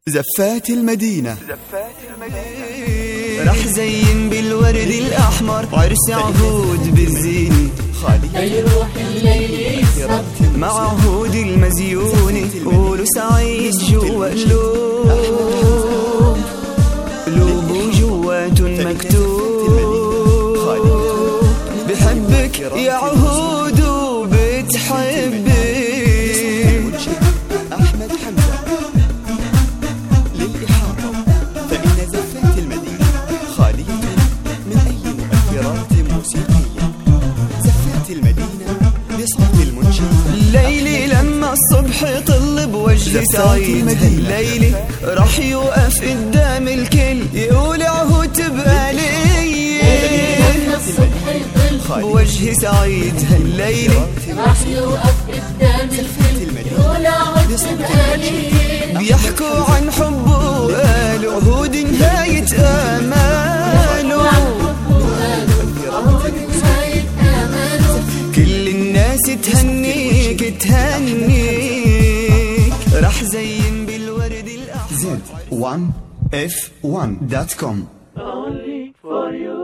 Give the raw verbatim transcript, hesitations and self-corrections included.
زفات المدينة. راح زين بالورد الأحمر عرس عهود بالزينة، خالي روح الليل مع عهود المزيونة، قولوا سعيد جوا قلوب قلوب وجوات مكتوب بحبك يا عهود وبتحبك. أحمد حمزة للإحاطة، فإن زفات المدينة خالية من أي مؤثرات موسيقية. زفات المدينة بصوت المنشد ليلي لما الصبح يطل بوجه سعيد، الليلي راح يوقف قدام الكل يقول عهود تبقى لي بوجه سعيد. هالليلي راح يوقف قدام الكل يقول عهود تبقى لي، بيحكوا عن حبه وقالوا عهود نهاية آماله، كل الناس تهنيك تهنيك. راح زين بالورد الأحمر زد وان اف وان دوت كوم. Only for you.